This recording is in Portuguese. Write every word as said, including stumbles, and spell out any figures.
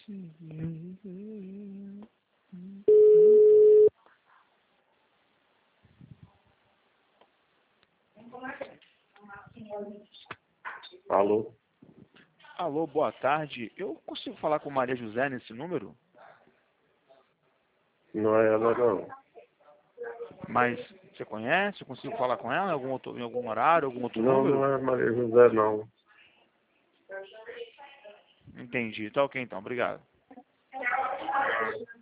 Alô? Alô, boa tarde. Eu consigo falar com Maria José nesse número? Não é ela, não. Mas você conhece? Eu consigo falar com ela em algum, outro, em algum horário, algum outro Não, número? não é Maria José, não. Entendi. Tá ok então. Obrigado.